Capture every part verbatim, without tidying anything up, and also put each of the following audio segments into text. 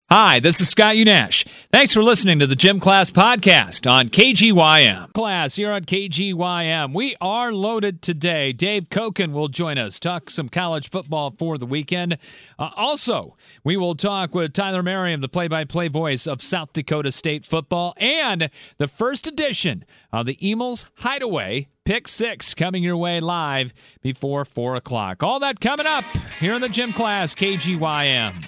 Hi, this is Scott Unash. Thanks for listening to the Gym Class Podcast on K G Y M. Class here on K G Y M. We are loaded today. Dave Koken will join us, talk some college football for the weekend. Uh, also, we will talk with Tyler Merriam, the play-by-play voice of South Dakota State football, and the first edition of the Emils Hideaway Pick Six coming your way live before four o'clock. All that coming up here in the Gym Class, K G Y M.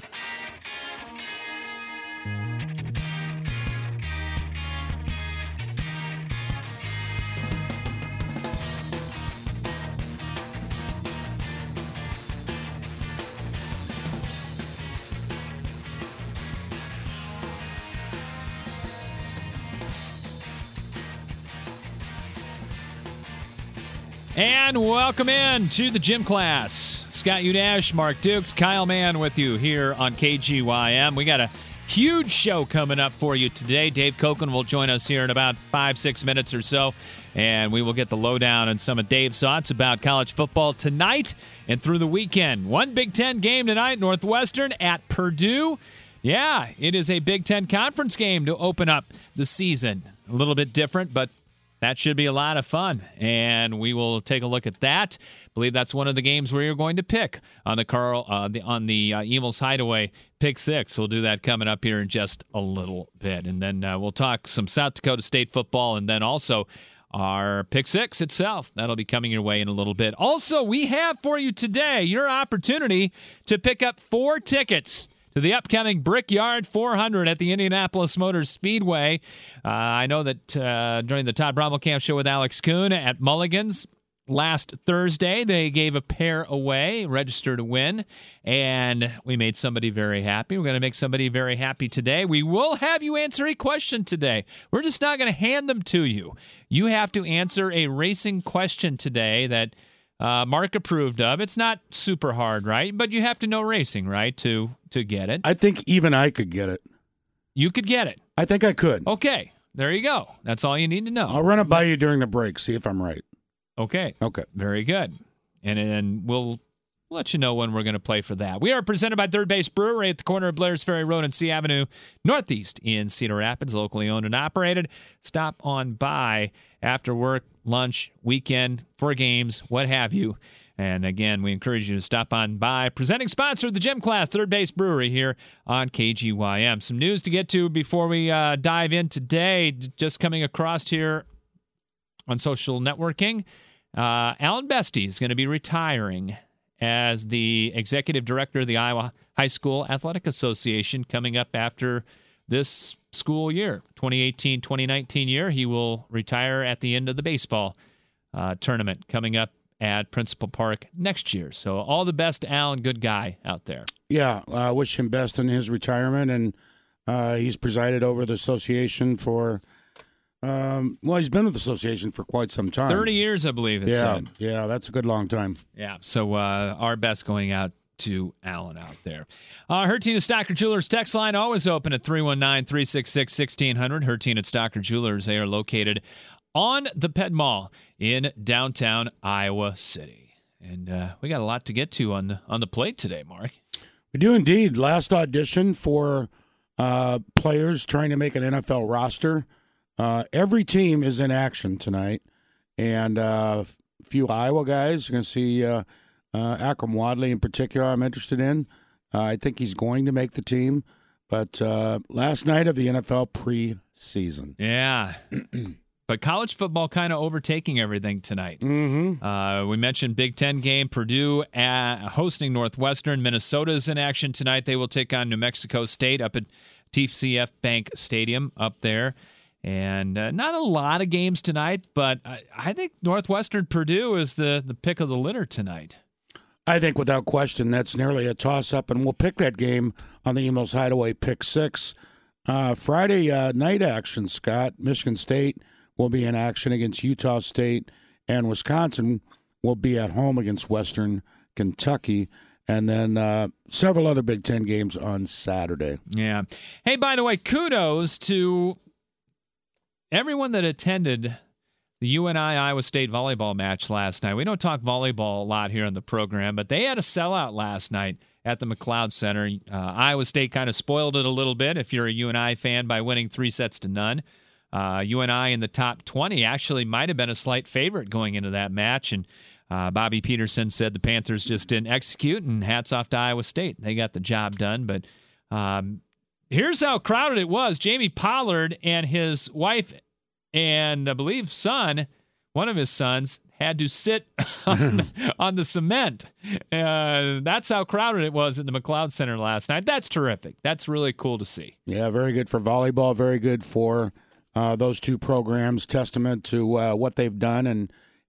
And welcome in to the Gym Class. Scott Unash, Mark Dukes, Kyle Mann with you here on K G Y M. We got a huge show coming up for you today. Dave Koken will join us here in about five, six minutes or so, and we will get the lowdown on some of Dave's thoughts about college football tonight and through the weekend. One Big Ten game tonight, Northwestern at Purdue. Yeah, it is a Big Ten conference game to open up the season. A little bit different, but that should be a lot of fun, and we will take a look at that. I believe that's one of the games where you're going to pick on the Carl uh, the, on the uh, Emils Hideaway Pick Six. We'll do that coming up here in just a little bit, and then uh, we'll talk some South Dakota State football, and then also our Pick Six itself. That'll be coming your way in a little bit. Also, we have for you today your opportunity to pick up four tickets to the upcoming Brickyard four hundred at the Indianapolis Motor Speedway. Uh, I know that uh, during the Todd Brommelkamp show with Alex Kuhn at Mulligan's last Thursday, they gave a pair away, register to win, and we made somebody very happy. We're going to make somebody very happy today. We will have you answer a question today. We're just not going to hand them to you. You have to answer a racing question today that Uh, Mark approved of. It's not super hard, right? But you have to know racing, right, to to get it. I think even I could get it. You could get it. I think I could. Okay, there you go. That's all you need to know. I'll run it by you during the break, see if I'm right. Okay. Okay. Very good. And then we'll let you know when we're going to play for that. We are presented by Third Base Brewery at the corner of Blair's Ferry Road and C Avenue, Northeast in Cedar Rapids, locally owned and operated. Stop on by after work, lunch, weekend, for games, what have you. And again, we encourage you to stop on by. Presenting sponsor of the Gym Class, Third Base Brewery here on K G Y M. Some news to get to before we uh, dive in today. Just coming across here on social networking, uh, Alan Bestie is going to be retiring as the executive director of the Iowa High School Athletic Association coming up after this school year, twenty eighteen twenty nineteen year. He will retire at the end of the baseball uh, tournament coming up at Principal Park next year. So all the best to Alan, good guy out there. Yeah, I uh, wish him best in his retirement, and uh, he's presided over the association for, um, well, he's been with the association for quite some time. thirty years, I believe it yeah, said. Yeah, that's a good long time. Yeah, so uh, our best going out to Alan out there. Uh, Hertine at Stocker Jewelers text line always open at three one nine, three six six, one six zero zero. Hertine at Stocker Jewelers. They are located on the Ped Mall in downtown Iowa City. And uh, we got a lot to get to on the on the plate today, Mark. We do indeed. Last audition for uh, players trying to make an N F L roster. Uh, every team is in action tonight, and uh, a few Iowa guys. You're going to see uh, uh, Akram Wadley in particular. I'm interested in. Uh, I think he's going to make the team. But uh, last night of the N F L preseason. Yeah. But college football kind of overtaking everything tonight. Mm-hmm. Uh, we mentioned Big Ten game, Purdue at, hosting Northwestern. Minnesota's in action tonight. They will take on New Mexico State up at T C F Bank Stadium up there. And uh, not a lot of games tonight, but I, I think Northwestern Purdue is the, the pick of the litter tonight. I think without question that's nearly a toss-up, and we'll pick that game on the Emils Hideaway Pick Six. Uh, Friday uh, night action, Scott. Michigan State will be in action against Utah State, and Wisconsin will be at home against Western Kentucky. And then uh, several other Big Ten games on Saturday. Yeah. Hey, by the way, kudos to everyone that attended the U N I Iowa State volleyball match last night. We don't talk volleyball a lot here on the program, but they had a sellout last night at the McLeod Center. Uh, Iowa State kind of spoiled it a little bit if you're a U N I fan by winning three sets to none. Uh, U N I in the top twenty actually might have been a slight favorite going into that match, and uh, Bobby Peterson said the Panthers just didn't execute, and hats off to Iowa State. They got the job done, but um, here's how crowded it was. Jamie Pollard and his wife and I believe son, one of his sons, had to sit on, on the cement. Uh, that's how crowded it was at the McLeod Center last night. That's terrific. That's really cool to see. Yeah, very good for volleyball, very good for uh, those two programs, testament to uh, what they've done, and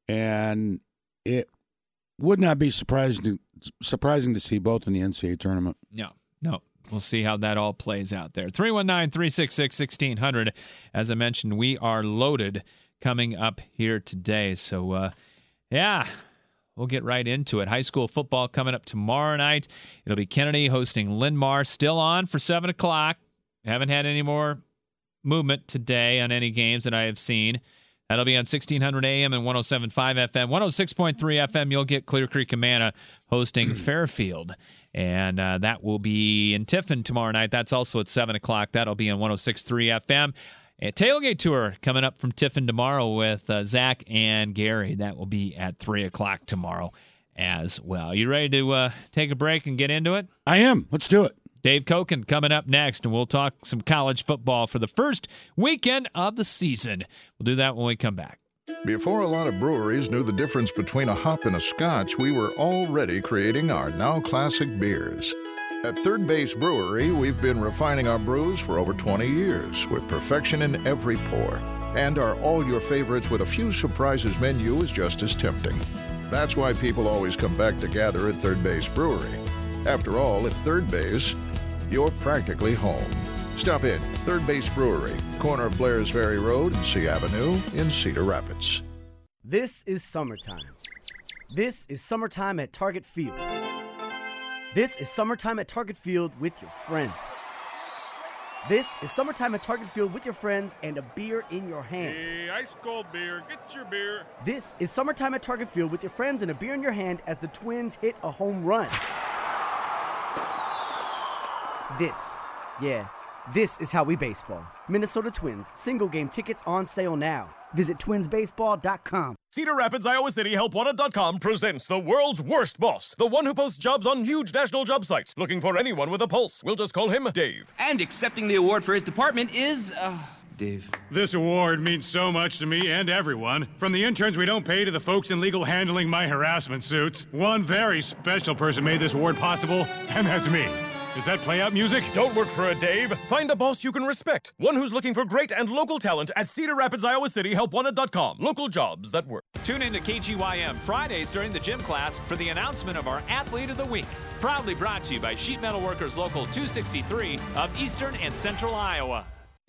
and it would not be surprising to, surprising to see both in the N C double A tournament. No, no. We'll see how that all plays out there. three one nine, three six six, one six zero zero. As I mentioned, we are loaded coming up here today. So, uh, yeah, we'll get right into it. High school football coming up tomorrow night. It'll be Kennedy hosting Linn-Mar. Still on for seven o'clock. Haven't had any more movement today on any games that I have seen. That'll be on sixteen hundred A M and one oh seven point five F M. one oh six point three F M, you'll get Clear Creek Amana hosting Fairfield. And uh, that will be in Tiffin tomorrow night. That's also at seven o'clock. That'll be on one oh six point three F M. A tailgate tour coming up from Tiffin tomorrow with uh, Zach and Gary. That will be at three o'clock tomorrow as well. You ready to uh, take a break and get into it? I am. Let's do it. Dave Koken coming up next, and we'll talk some college football for the first weekend of the season. We'll do that when we come back. Before a lot of breweries knew the difference between a hop and a scotch, we were already creating our now classic beers. At Third Base Brewery, we've been refining our brews for over twenty years, with perfection in every pour. And our all your favorites with a few surprises menu is just as tempting. That's why people always come back to gather at Third Base Brewery. After all, at Third Base, you're practically home. Stop in, Third Base Brewery, corner of Blairs Ferry Road and C Avenue in Cedar Rapids. This is summertime. This is summertime at Target Field. This is summertime at Target Field with your friends. This is summertime at Target Field with your friends and a beer in your hand. Hey, ice cold beer, get your beer. This is summertime at Target Field with your friends and a beer in your hand as the Twins hit a home run. This, yeah, this is how we baseball. Minnesota Twins, single game tickets on sale now. Visit twins baseball dot com. Cedar Rapids, Iowa City, help wanted dot com presents the world's worst boss. The one who posts jobs on huge national job sites, looking for anyone with a pulse. We'll just call him Dave. And accepting the award for his department is, uh, Dave. This award means so much to me and everyone. From the interns we don't pay to the folks in legal handling my harassment suits. One very special person made this award possible, and that's me. Is that play-out music? Don't work for a Dave. Find a boss you can respect. One who's looking for great and local talent at Cedar Rapids, Iowa City, help wanted dot com. Local jobs that work. Tune in to K G Y M Fridays during the gym class for the announcement of our Athlete of the Week. Proudly brought to you by Sheet Metal Workers Local two sixty-three of Eastern and Central Iowa.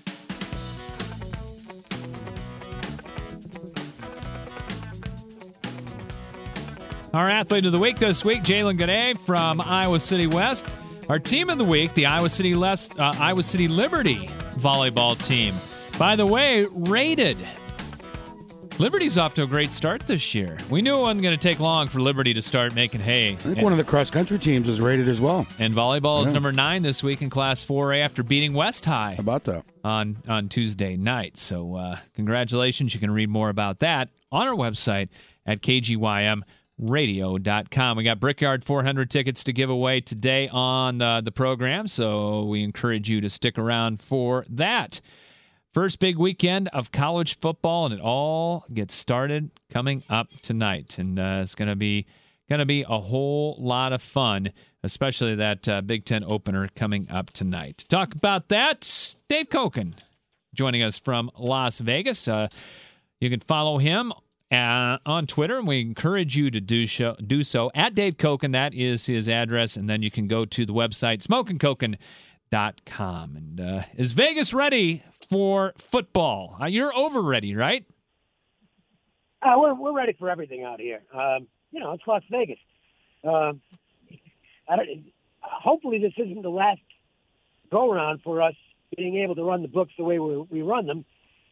Our Athlete of the Week this week, Jalen Gaudet from Iowa City West. Our Team of the Week, the Iowa City Les- uh, Iowa City Liberty volleyball team. By the way, rated. Liberty's off to a great start this year. We knew it wasn't going to take long for Liberty to start making hay. I think and, one of the cross-country teams is rated as well. And volleyball yeah. is number nine this week in Class four A after beating West High. How about that? On, on Tuesday night. So uh, congratulations. You can read more about that on our website at K G Y M radio dot com. We got Brickyard four hundred tickets to give away today on uh, the program, so we encourage you to stick around for that. First big weekend of college football, and it all gets started coming up tonight, and uh, it's going to be going to be a whole lot of fun, especially that uh, Big Ten opener coming up tonight. To talk about that, Dave Koken joining us from Las Vegas. Uh, you can follow him Uh, on Twitter, and we encourage you to do, show, do so at Dave Koken. That is his address, and then you can go to the website smokin koken dot com. And uh, is Vegas ready for football? Uh, you're over ready, right? Uh, we're we're ready for everything out here. Um, you know, it's Las Vegas. Uh, I don't, hopefully, this isn't the last go around for us being able to run the books the way we, we run them.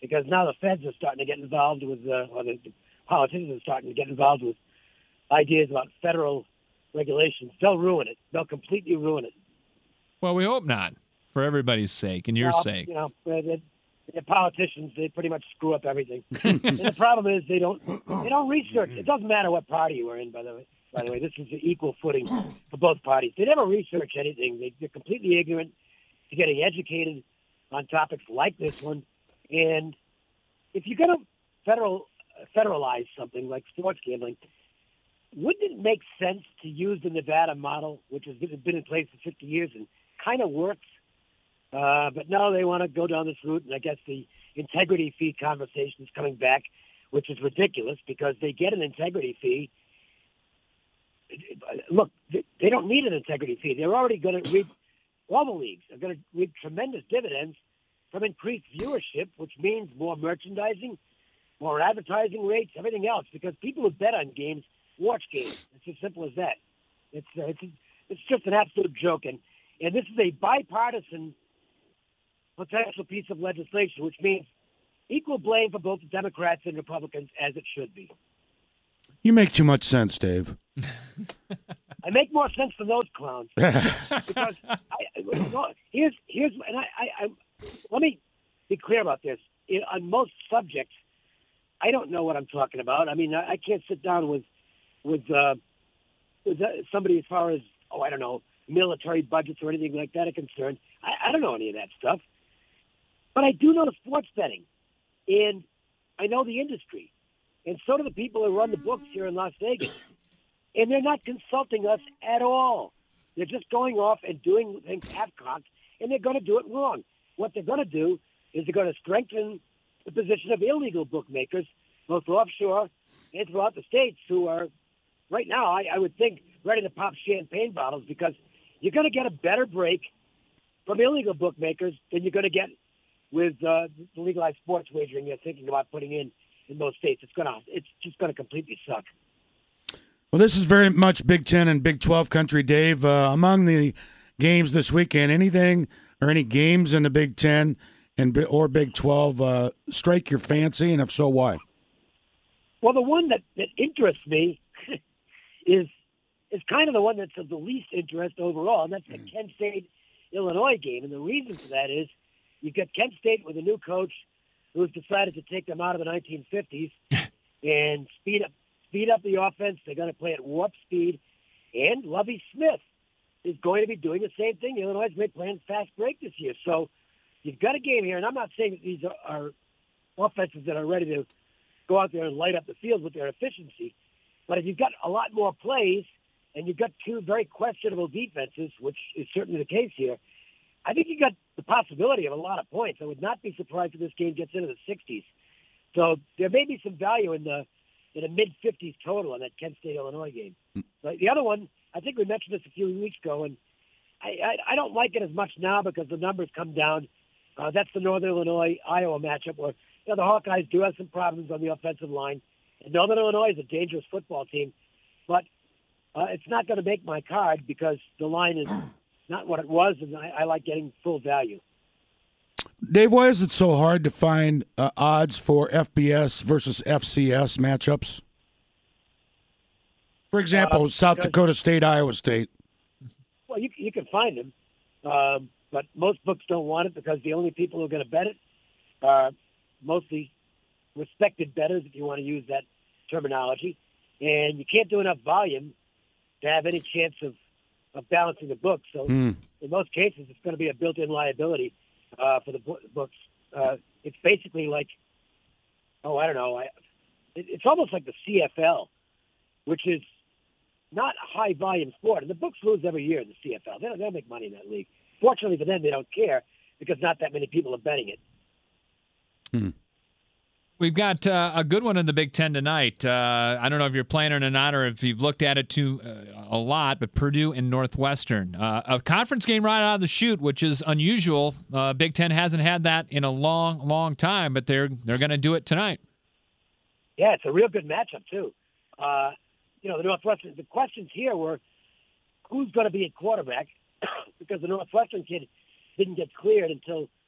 because now the feds are starting to get involved with, uh, or the, the politicians are starting to get involved with ideas about federal regulations. They'll ruin it. They'll completely ruin it. Well, we hope not, for everybody's sake and your well, sake. You know, the, the politicians, they pretty much screw up everything. And the problem is they don't they don't research. It doesn't matter what party you are in, by the way. By the way, this is an equal footing for both parties. They never research anything. They, they're completely ignorant to getting educated on topics like this one. And if you're going to federal federalize something like sports gambling, wouldn't it make sense to use the Nevada model, which has been in place for fifty years and kind of works? Uh, but no, they want to go down this route, and I guess the integrity fee conversation is coming back, which is ridiculous because they get an integrity fee. Look, they don't need an integrity fee. They're already going to reap, all the leagues are going to reap tremendous dividends from increased viewership, which means more merchandising, more advertising rates, everything else, because people who bet on games watch games. It's as simple as that. It's uh, it's it's just an absolute joke, and and this is a bipartisan potential piece of legislation, which means equal blame for both the Democrats and Republicans, as it should be. You make too much sense, Dave. I make more sense than those clowns because I, here's here's and I, I, I let me be clear about this. In, on most subjects, I don't know what I'm talking about. I mean, I, I can't sit down with with uh, with somebody as far as oh, I don't know, military budgets or anything like that are concerned. I, I don't know any of that stuff, but I do know sports betting, and I know the industry, and so do the people who run the books here in Las Vegas. And they're not consulting us at all. They're just going off and doing things half-cocked, and they're going to do it wrong. What they're going to do is they're going to strengthen the position of illegal bookmakers, both offshore and throughout the states, who are, right now, I, I would think, ready to pop champagne bottles because you're going to get a better break from illegal bookmakers than you're going to get with uh, the legalized sports wagering you're thinking about putting in in those states. It's going to, it's just going to completely suck. Well, this is very much Big Ten and Big twelve country, Dave. Uh, among the games this weekend, anything or any games in the Big Ten and or Big twelve uh, strike your fancy, and if so, why? Well, the one that, that interests me is is kind of the one that's of the least interest overall, and that's the Kent State-Illinois game. And the reason for that is you've got Kent State with a new coach who's decided to take them out of the nineteen fifties and speed up Speed up the offense. They're going to play at warp speed. And Lovie Smith is going to be doing the same thing. Illinois has been playing fast break this year. So you've got a game here, and I'm not saying that these are, are offenses that are ready to go out there and light up the field with their efficiency. But if you've got a lot more plays and you've got two very questionable defenses, which is certainly the case here, I think you've got the possibility of a lot of points. I would not be surprised if this game gets into the sixties. So there may be some value in the in a mid-fifties total on that Kent State-Illinois game. But the other one, I think we mentioned this a few weeks ago, and I, I, I don't like it as much now because the numbers come down. Uh, that's the Northern Illinois-Iowa matchup where you know, the Hawkeyes do have some problems on the offensive line. And Northern Illinois is a dangerous football team, but uh, it's not going to make my card because the line is not what it was, and I, I like getting full value. Dave, why is it so hard to find uh, odds for F B S versus F C S matchups? For example, uh, South Dakota State, Iowa State. Well, you you can find them, um, but most books don't want it because the only people who are going to bet it are mostly respected bettors, if you want to use that terminology, and you can't do enough volume to have any chance of, of balancing the book. So mm. in most cases, it's going to be a built-in liability. Uh, for the books, uh, it's basically like, oh, I don't know. I, it, it's almost like the C F L, which is not a high-volume sport. And the books lose every year in the C F L. They don't, they don't make money in that league. Fortunately for them, they don't care because not that many people are betting it. Hmm. We've got uh, a good one in the Big Ten tonight. Uh, I don't know if you're playing it or not, or if you've looked at it too uh, a lot, but Purdue and Northwestern. Uh, a conference game right out of the chute, which is unusual. Uh, Big Ten hasn't had that in a long, long time, but they're they're going to do it tonight. Yeah, it's a real good matchup, too. Uh, you know, the Northwestern, the questions here were who's going to be at quarterback because the Northwestern kid didn't get cleared until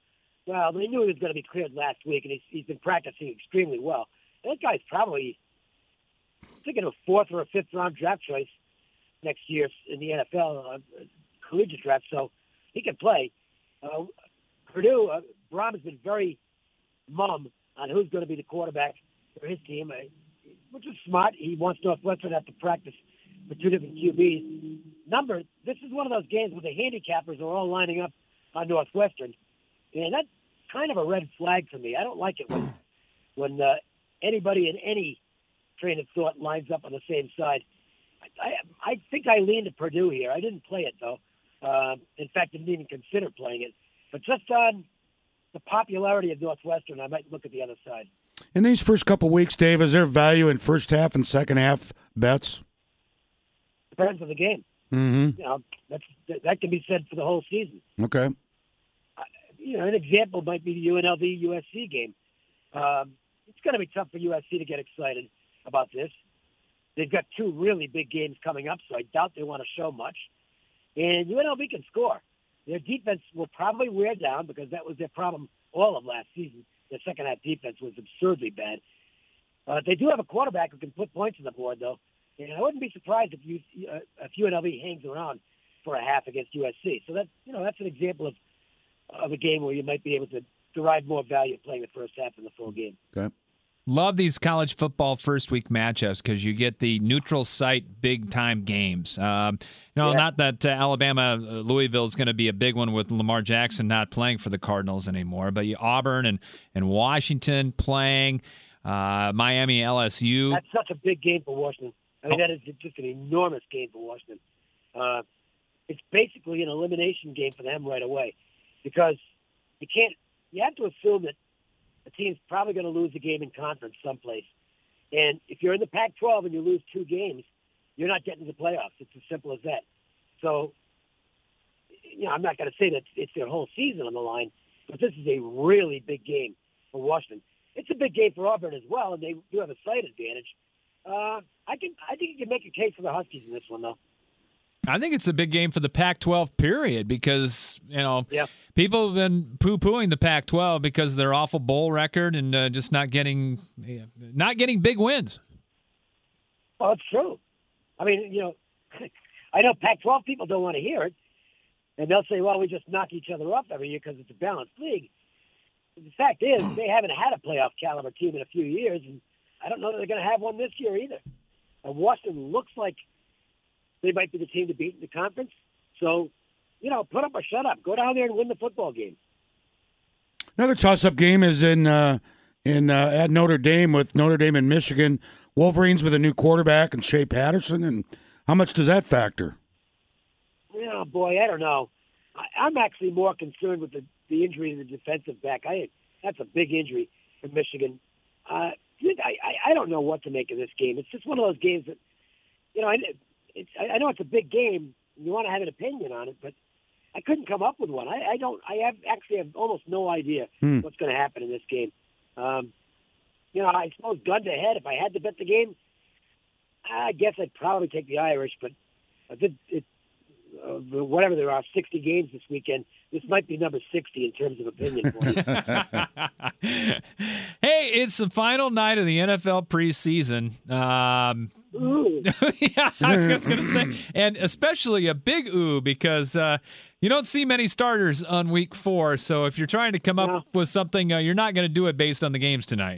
Well, they knew he was going to be cleared last week, and he's, he's been practicing extremely well. That guy's probably thinking of a fourth or a fifth round draft choice next year in the N F L, uh, collegiate draft, so he can play. Uh, Purdue, uh, Brom has been very mum on who's going to be the quarterback for his team, uh, which is smart. He wants Northwestern to have to practice for two different Q Bs. Number, this is one of those games where the handicappers are all lining up on Northwestern, and that's kind of a red flag for me. I don't like it when when uh, anybody in any train of thought lines up on the same side. I, I, I think I lean to Purdue here. I didn't play it, though. Uh, in fact, didn't even consider playing it. But just on the popularity of Northwestern, I might look at the other side. In these first couple weeks, Dave, is there value in first half and second half bets? Depends on the game. Mm-hmm. You know, that's, that can be said for the whole season. Okay. Uh, you know, an example might be the U N L V U S C game. Um, it's going to be tough for U S C to get excited about this. They've got two really big games coming up, so I doubt they want to show much. And U N L V can score. Their defense will probably wear down because that was their problem all of last season. Their second-half defense was absurdly bad. Uh, they do have a quarterback who can put points on the board, though. And I wouldn't be surprised if, you, uh, if U N L V hangs around for a half against U S C. So that's, you know, that's an example of of a game where you might be able to derive more value playing the first half in the full game. Okay. Love these college football first week matchups because you get the neutral site big time games. Um, you know, Yeah. not that uh, Alabama uh, Louisville is going to be a big one with Lamar Jackson not playing for the Cardinals anymore, but you Auburn and and Washington playing, uh, Miami L S U. That's such a big game for Washington. I mean, Oh. that is just an enormous game for Washington. Uh, it's basically an elimination game for them right away because you can't. You have to assume that the team's probably going to lose a game in conference someplace. And if you're in the Pac twelve and you lose two games, you're not getting to the playoffs. It's as simple as that. So, you know, I'm not going to say that it's their whole season on the line, but this is a really big game for Washington. It's a big game for Auburn as well, and they do have a slight advantage. Uh, I can, I think you can make a case for the Huskies in this one, though. I think it's a big game for the Pac twelve period because, you know, Yeah. people have been poo-pooing the Pac twelve because of their awful bowl record and uh, just not getting not getting big wins. Oh, it's true. I mean, you know, I know Pac twelve people don't want to hear it, and they'll say, well, we just knock each other up every year because it's a balanced league. The fact is, they haven't had a playoff caliber team in a few years, and I don't know that they're going to have one this year either. And Washington looks like they might be the team to beat in the conference. So, you know, put up or shut up. Go down there and win the football game. Another toss-up game is in uh, in uh, at Notre Dame with Notre Dame and Michigan. Wolverines with a new quarterback and Shea Patterson. And how much does that factor? Oh, boy, I don't know. I, I'm actually more concerned with the, the injury to the defensive back. I That's a big injury for Michigan. Uh, I, I, I don't know what to make of this game. It's just one of those games that, you know, I, it's, I know it's a big game. You want to have an opinion on it, but I couldn't come up with one. I, I don't. I have actually have almost no idea Hmm. what's going to happen in this game. Um, you know, I suppose gun to head, if I had to bet the game, I guess I'd probably take the Irish. But I did it. Uh, whatever there are, sixty games this weekend. This might be number sixty in terms of opinion for you. Hey, it's the final night of the N F L preseason. Um, Ooh. yeah, I was just going to say, and especially a big ooh because uh, you don't see many starters on week four. So if you're trying to come up No. with something, uh, you're not going to do it based on the games tonight.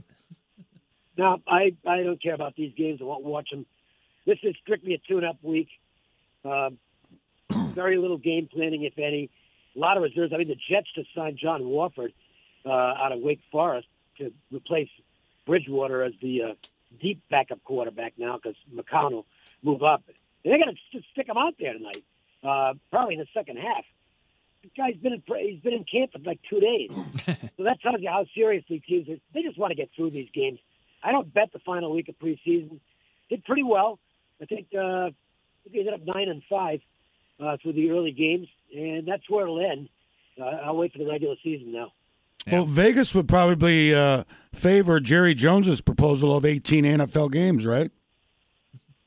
No, I, I don't care about these games. I won't watch them. This is strictly a tune-up week. Um, very little game planning, if any. A lot of reserves. I mean, the Jets just signed John Warford uh, out of Wake Forest to replace Bridgewater as the uh, deep backup quarterback now because McCown will move up. And they're going to just stick him out there tonight, uh, probably in the second half. The guy's been in, he's been in camp for like two days. So that tells you how seriously teams are. They just want to get through these games. I don't bet the final week of preseason. Did pretty well. I think uh, they ended up nine and five uh, through the early games, and that's where it'll end. Uh, I'll wait for the regular season now. Well, Vegas would probably uh, favor Jerry Jones's proposal of eighteen N F L games, right?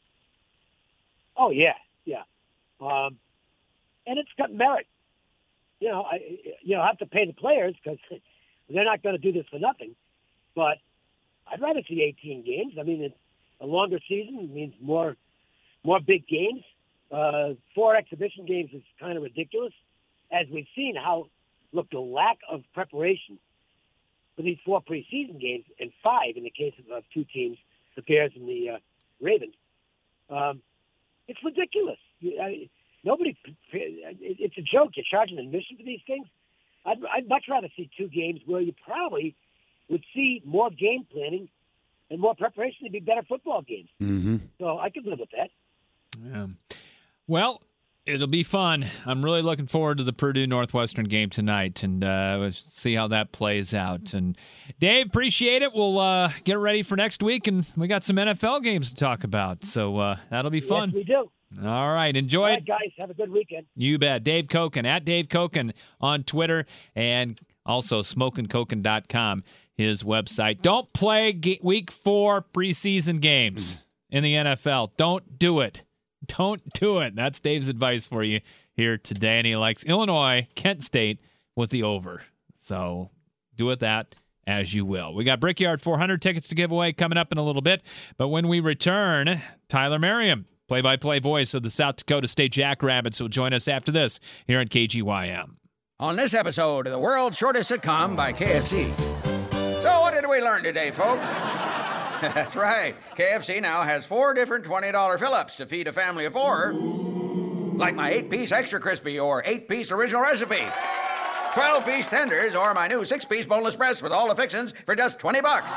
Oh yeah, yeah, um, and it's got merit. you know, I you know have to pay the players because they're not going to do this for nothing. But I'd rather see eighteen games. I mean, it's a longer season means more more big games. Uh, four exhibition games is kind of ridiculous, as we've seen how look the lack of preparation for these four preseason games and five in the case of uh, two teams, the Bears and the uh, Ravens. Um, it's ridiculous. You, I, nobody. It's a joke. You're charging admission for these things. I'd, I'd much rather see two games where you probably would see more game planning and more preparation to be better football games. Mm-hmm. So I could live with that. Yeah. Well, it'll be fun. I'm really looking forward to the Purdue Northwestern game tonight, and uh, we'll see how that plays out. And Dave, appreciate it. We'll uh, get ready for next week, and we got some N F L games to talk about, so uh, that'll be fun. Yes, we do. All right, enjoy All it. right, guys, have a good weekend. You bet. Dave Koken, at Dave Koken on Twitter, and also smokin koken dot com, his website. Don't play ge- week four preseason games in the N F L. Don't do it. Don't do it. That's Dave's advice for you here today. And he likes Illinois, Kent State with the over. So do with that as you will. We got Brickyard four hundred tickets to give away coming up in a little bit. But when we return, Tyler Merriam, play-by-play voice of the South Dakota State Jackrabbits, will join us after this here on K G Y M. On this episode of the world's shortest sitcom by K F C. So what did we learn today, folks? That's right. K F C now has four different twenty dollars fill-ups to feed a family of four. Like my eight-piece extra crispy or eight-piece original recipe. twelve-piece tenders or my new six-piece boneless breast with all the fixins for just twenty bucks.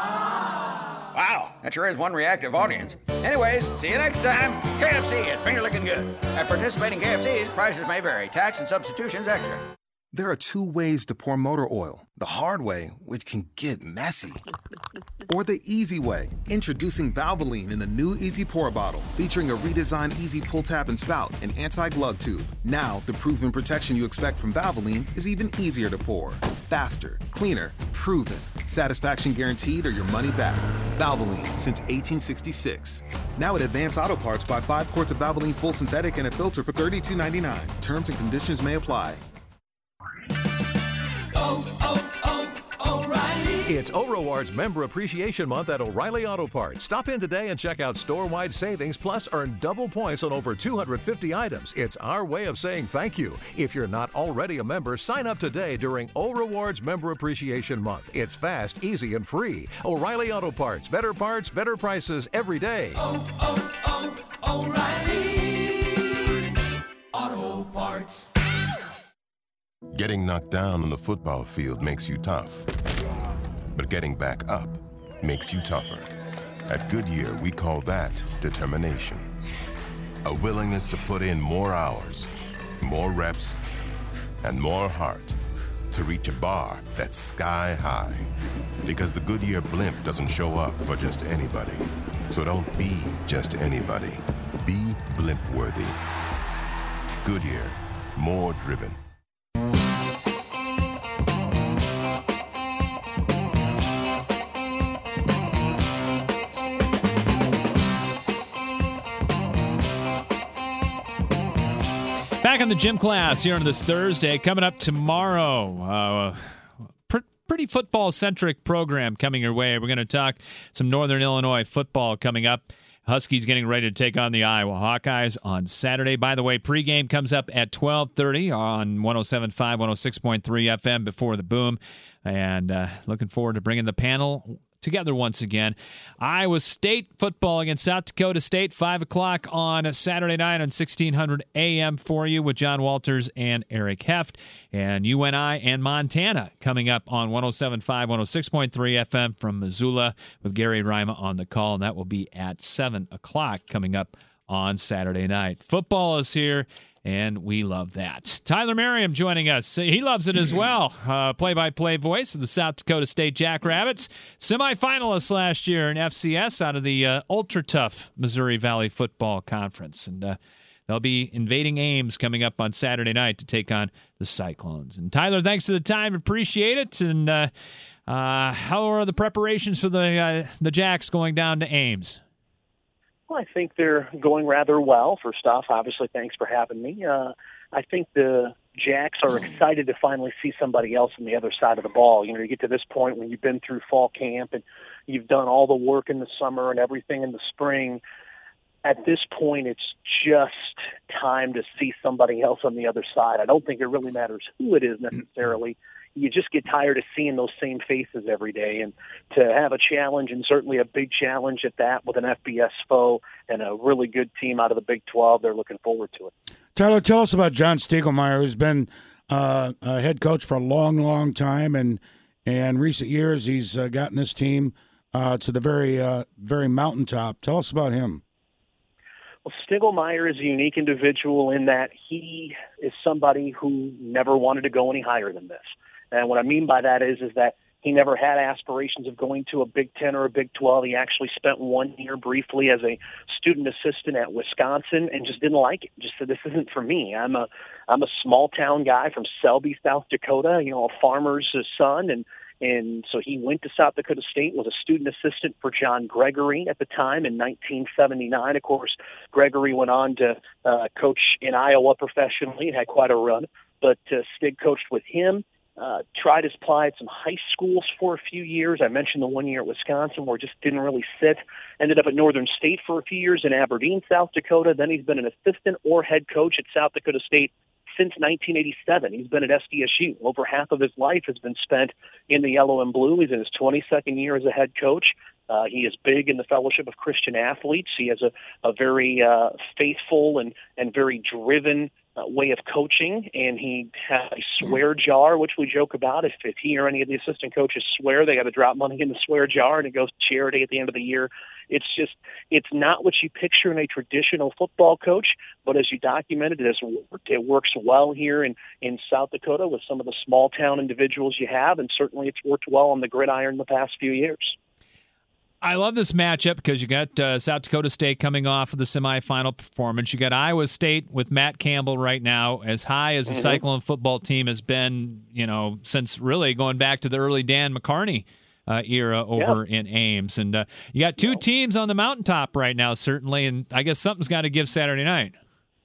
Wow, that sure is one reactive audience. Anyways, see you next time. K F C, it's finger-licking good. At participating K F Cs, prices may vary. Tax and substitutions extra. There are two ways to pour motor oil. The hard way, which can get messy. Or the easy way. Introducing Valvoline in the new Easy Pour bottle, featuring a redesigned Easy Pull Tab and Spout and anti-glug tube. Now, the proven protection you expect from Valvoline is even easier to pour. Faster, cleaner, proven. Satisfaction guaranteed or your money back. Valvoline, since eighteen sixty-six. Now at Advance Auto Parts, buy five quarts of Valvoline Full Synthetic and a filter for thirty-two ninety-nine. Terms and conditions may apply. It's O-Rewards Member Appreciation Month at O'Reilly Auto Parts. Stop in today and check out store-wide savings, plus earn double points on over two hundred fifty items. It's our way of saying thank you. If you're not already a member, sign up today during O-Rewards Member Appreciation Month. It's fast, easy, and free. O'Reilly Auto Parts. Better parts, better prices every day. Oh, oh, oh, O'Reilly Auto Parts. Getting knocked down on the football field makes you tough. But getting back up makes you tougher. At Goodyear, we call that determination. A willingness to put in more hours, more reps, and more heart to reach a bar that's sky high. Because the Goodyear blimp doesn't show up for just anybody. So don't be just anybody. Be blimp-worthy. Goodyear, more driven. Back on the gym class here on this Thursday. Coming up tomorrow, uh, pr- pretty football-centric program coming your way. We're going to talk some Northern Illinois football coming up. Huskies getting ready to take on the Iowa Hawkeyes on Saturday. By the way, pregame comes up at twelve thirty on one oh seven point five, one oh six point three F M before the boom. And uh, looking forward to bringing the panel together once again. Iowa State football against South Dakota State, five o'clock on Saturday night on sixteen hundred A M for you with John Walters and Eric Heft. And U N I and Montana coming up on one oh seven point five, one oh six point three F M from Missoula with Gary Rima on the call. And that will be at seven o'clock coming up on Saturday night. Football is here, and we love that. Tyler Merriam joining us. He loves it as well. Uh, play-by-play voice of the South Dakota State Jackrabbits. Semifinalists last year in F C S out of the uh, ultra-tough Missouri Valley Football Conference. And uh, they'll be invading Ames coming up on Saturday night to take on the Cyclones. And Tyler, thanks for the time. Appreciate it. And uh, uh, how are the preparations for the uh, the Jacks going down to Ames? Well, I think they're going rather well. First off, obviously, thanks for having me. Uh, I think the Jacks are excited to finally see somebody else on the other side of the ball. You know, you get to this point when you've been through fall camp and you've done all the work in the summer and everything in the spring. At this point, it's just time to see somebody else on the other side. I don't think it really matters who it is necessarily. You just get tired of seeing those same faces every day. And to have a challenge, and certainly a big challenge at that, with an F B S foe and a really good team out of the Big twelve, they're looking forward to it. Tyler, tell us about John Stiegelmeier, who's been uh, a head coach for a long, long time, and in recent years he's uh, gotten this team uh, to the very, uh, very mountaintop. Tell us about him. Well, Stiegelmeier is a unique individual in that he is somebody who never wanted to go any higher than this. And what I mean by that is, is that he never had aspirations of going to a Big Ten or a Big twelve. He actually spent one year briefly as a student assistant at Wisconsin and just didn't like it. Just said, this isn't for me. I'm a, I'm a small town guy from Selby, South Dakota, you know, a farmer's son. And, and so he went to South Dakota State, was a student assistant for John Gregory at the time in nineteen seventy-nine. Of course, Gregory went on to uh, coach in Iowa professionally and had quite a run. But uh, Stig coached with him. Uh, tried his ply at some high schools for a few years. I mentioned the one year at Wisconsin where it just didn't really sit. Ended up at Northern State for a few years in Aberdeen, South Dakota. Then he's been an assistant or head coach at South Dakota State since nineteen eighty-seven. He's been at S D S U. Over half of his life has been spent in the yellow and blue. He's in his twenty-second year as a head coach. Uh, he is big in the Fellowship of Christian Athletes. He has a, a very uh, faithful and, and very driven Uh, way of coaching, and he has a swear jar, which we joke about. If, if he or any of the assistant coaches swear, they got to drop money in the swear jar, and it goes to charity at the end of the year. It's just, it's not what you picture in a traditional football coach, but as you documented, it has worked. It works well here in, in South Dakota with some of the small town individuals you have, and certainly it's worked well on the gridiron the past few years. I love this matchup because you got uh, South Dakota State coming off of the semifinal performance. You got Iowa State with Matt Campbell right now, as high as the mm-hmm. Cyclone football team has been, you know, since really going back to the early Dan McCarney uh, era over yeah. in Ames. And uh, you got two yeah. teams on the mountaintop right now, certainly, and I guess something's got to give Saturday night.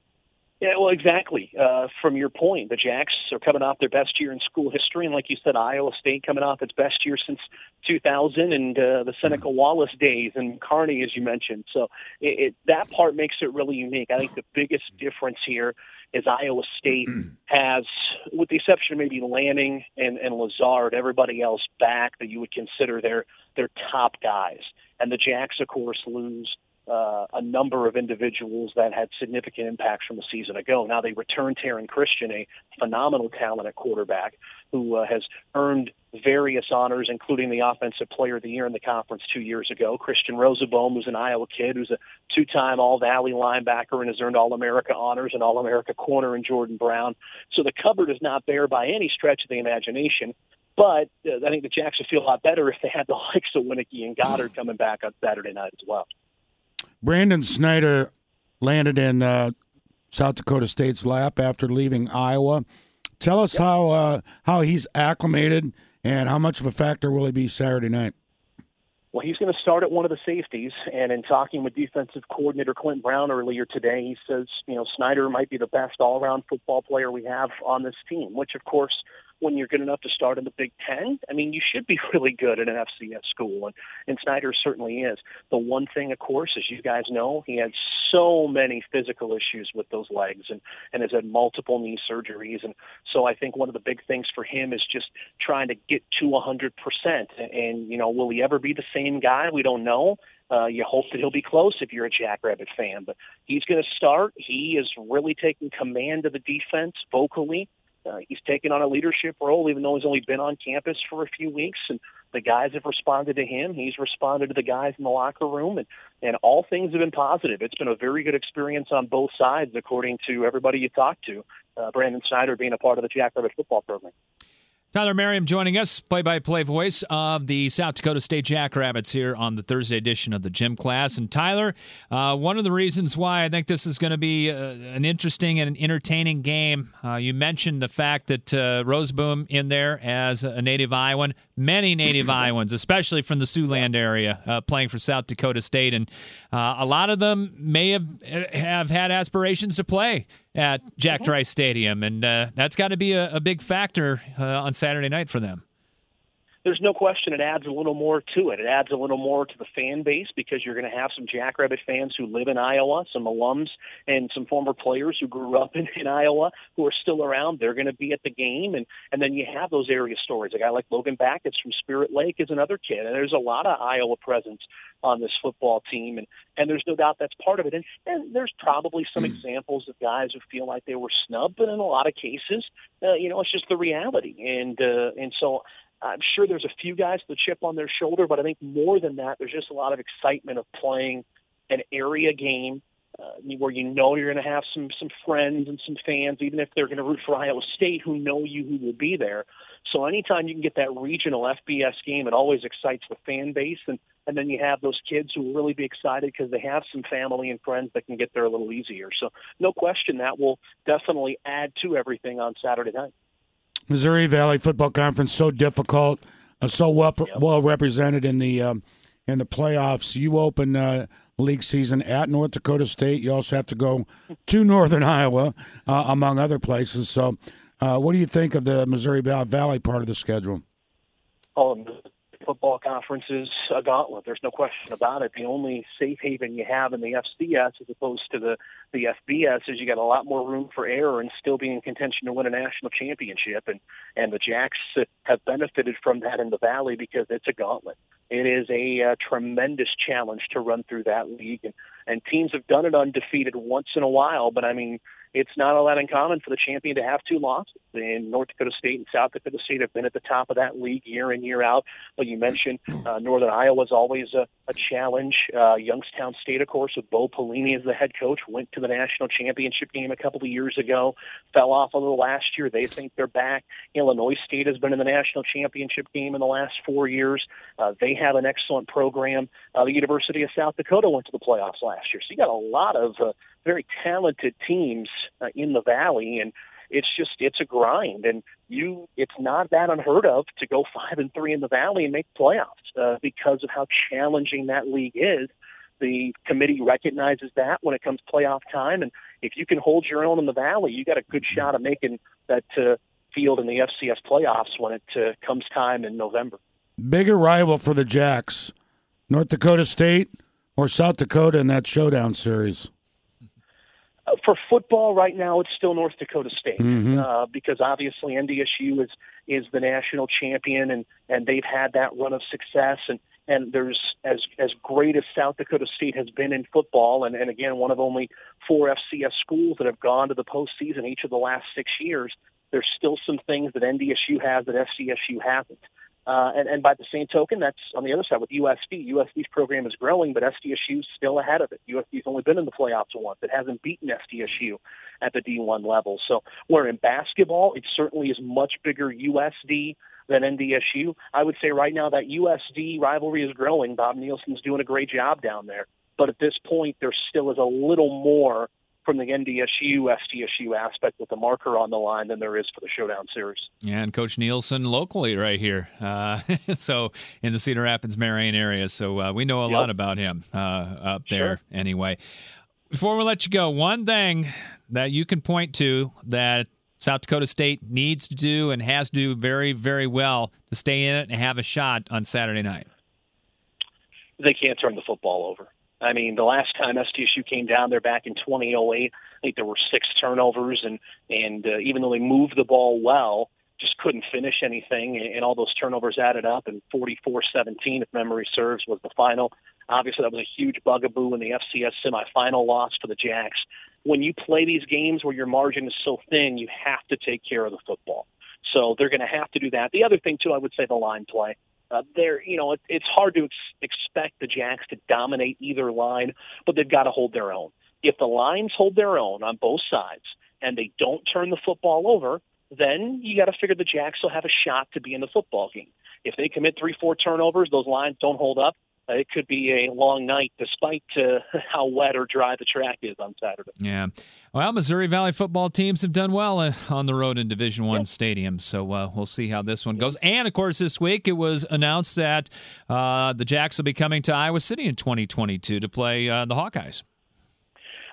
Yeah, well, exactly. Uh, from your point, the Jacks are coming off their best year in school history, and like you said, Iowa State coming off its best year since two thousand and uh, the Seneca Wallace days and Kearney, as you mentioned. So it, it, that part makes it really unique. I think the biggest difference here is Iowa State has, with the exception of maybe Lanning and, and Lazard, everybody else back that you would consider their their top guys. And the Jacks, of course, lose Uh, a number of individuals that had significant impacts from a season ago. Now they return Taryn Christian, a phenomenal talent at quarterback, who uh, has earned various honors, including the Offensive Player of the Year in the conference two years ago. Christian Rosenbaum, who's an Iowa kid, who's a two-time All-Valley linebacker and has earned All-America honors and All-America corner in Jordan Brown. So the cupboard is not bare by any stretch of the imagination. But uh, I think the Jacks would feel a lot better if they had the likes of Winicky and Goddard coming back on Saturday night as well. Brandon Snyder landed in uh, South Dakota State's lap after leaving Iowa. Tell us yep. how uh, how he's acclimated and how much of a factor will he be Saturday night? Well, he's going to start at one of the safeties, and in talking with defensive coordinator Clint Brown earlier today, he says, you know, Snyder might be the best all-around football player we have on this team, which, of course, when you're good enough to start in the Big Ten, I mean, you should be really good at an F C S school, and, and Snyder certainly is. The one thing, of course, as you guys know, he had so many physical issues with those legs and, and has had multiple knee surgeries. And so I think one of the big things for him is just trying to get to one hundred percent. And, you know, will he ever be the same guy? We don't know. Uh, you hope that he'll be close if you're a Jackrabbit fan. But he's going to start. He is really taking command of the defense vocally. Uh, he's taken on a leadership role, even though he's only been on campus for a few weeks. And the guys have responded to him. He's responded to the guys in the locker room. And, and all things have been positive. It's been a very good experience on both sides, according to everybody you talk to, uh, Brandon Snyder being a part of the Jackrabbit football program. Tyler Merriam joining us, play-by-play voice of the South Dakota State Jackrabbits here on the Thursday edition of the Gym Class. And Tyler, uh, one of the reasons why I think this is going to be uh, an interesting and an entertaining game, uh, you mentioned the fact that uh, Rosenbaum in there as a native Iowan, many native Iowans, especially from the Siouxland area, uh, playing for South Dakota State. And uh, a lot of them may have, have had aspirations to play at Jack Trice Stadium, and uh, that's got to be a, a big factor uh, on Saturday night for them. There's no question it adds a little more to it. It adds a little more to the fan base because you're going to have some Jackrabbit fans who live in Iowa, some alums and some former players who grew up in, in Iowa who are still around. They're going to be at the game. And, and then you have ththose area stories. A guy like Logan Backus from Spirit Lake is another kid. And there's a lot of Iowa presence on this football team. And, and there's no doubt that's part of it. And, and there's probably some examples of guys who feel like they were snubbed, but in a lot of cases, uh, you know, it's just the reality. And, uh, and so I'm sure there's a few guys with a chip on their shoulder, but I think more than that, there's just a lot of excitement of playing an area game uh, where you know you're going to have some some friends and some fans, even if they're going to root for Iowa State, who know you, who will be there. So anytime you can get that regional F B S game, it always excites the fan base, and, and then you have those kids who will really be excited because they have some family and friends that can get there a little easier. So no question that will definitely add to everything on Saturday night. Missouri Valley Football Conference, so difficult, uh, so well yep. well represented in the um, in the playoffs. You open uh, league season at North Dakota State. You also have to go to Northern Iowa, uh, among other places. So, uh, what do you think of the Missouri Valley part of the schedule? Oh, the football conference is a gauntlet. There's no question about it. The only safe haven you have in the F C S as opposed to the, the F B S is you got a lot more room for error and still be in contention to win a national championship. And, and the Jacks have benefited from that in the Valley because it's a gauntlet. It is a uh, tremendous challenge to run through that league. And, and teams have done it undefeated once in a while, but I mean, it's not all that uncommon for the champion to have two losses. And North Dakota State and South Dakota State have been at the top of that league year in, year out. But you mentioned uh, Northern Iowa is always a, a challenge. Uh, Youngstown State, of course, with Bo Pelini as the head coach, went to the national championship game a couple of years ago, fell off a little last year. They think they're back. Illinois State has been in the national championship game in the last four years. Uh, they have an excellent program. Uh, the University of South Dakota went to the playoffs last year. So you got a lot of uh, very talented teams uh, in the Valley, and it's just it's a grind. And you, it's not that unheard of to go five and three in the Valley and make playoffs uh, because of how challenging that league is. The committee recognizes that when it comes playoff time, and if you can hold your own in the Valley, you got a good shot of making that uh, field in the F C S playoffs when it uh, comes time in November. Bigger rival for the Jacks, North Dakota State or South Dakota in that showdown series? Uh, for football right now, it's still North Dakota State mm-hmm. uh, because obviously N D S U is is the national champion, and, and they've had that run of success. And, and there's as as great as South Dakota State has been in football, and, and again, one of only four F C S schools that have gone to the postseason each of the last six years, there's still some things that N D S U has that F C S U hasn't. Uh, and, and by the same token, that's on the other side with U S D. U S D's program is growing, but S D S U's still ahead of it. U S D's only been in the playoffs once. It hasn't beaten S D S U at the D one level. So where in basketball, it certainly is much bigger U S D than N D S U. I would say right now that U S D rivalry is growing. Bob Nielsen's doing a great job down there. But at this point, there still is a little more from the N D S U, S D S U aspect with the marker on the line than there is for the Showdown Series. Yeah, and Coach Nielsen locally right here, uh, so in the Cedar Rapids, Marion area. So uh, we know a yep. lot about him uh, up there sure. anyway. Before we let you go, one thing that you can point to that South Dakota State needs to do and has to do very, very well to stay in it and have a shot on Saturday night. They can't turn the football over. I mean, the last time S D S U came down there back in twenty oh eight, I think there were six turnovers, and and uh, even though they moved the ball well, just couldn't finish anything, and, and all those turnovers added up, and forty-four seventeen, if memory serves, was the final. Obviously, that was a huge bugaboo in the F C S semifinal loss for the Jacks. When you play these games where your margin is so thin, you have to take care of the football. So they're going to have to do that. The other thing, too, I would say the line play. Uh, they're, you know, it, it's hard to ex- expect the Jacks to dominate either line, but they've got to hold their own. If the lines hold their own on both sides and they don't turn the football over, then you got to figure the Jacks will have a shot to be in the football game. If they commit three, four turnovers, those lines don't hold up, uh, it could be a long night despite uh, how wet or dry the track is on Saturday. Yeah. Well, Missouri Valley football teams have done well uh, on the road in Division One yep. stadiums, so uh, we'll see how this one goes. And, of course, this week it was announced that uh, the Jacks will be coming to Iowa City in twenty twenty-two to play uh, the Hawkeyes.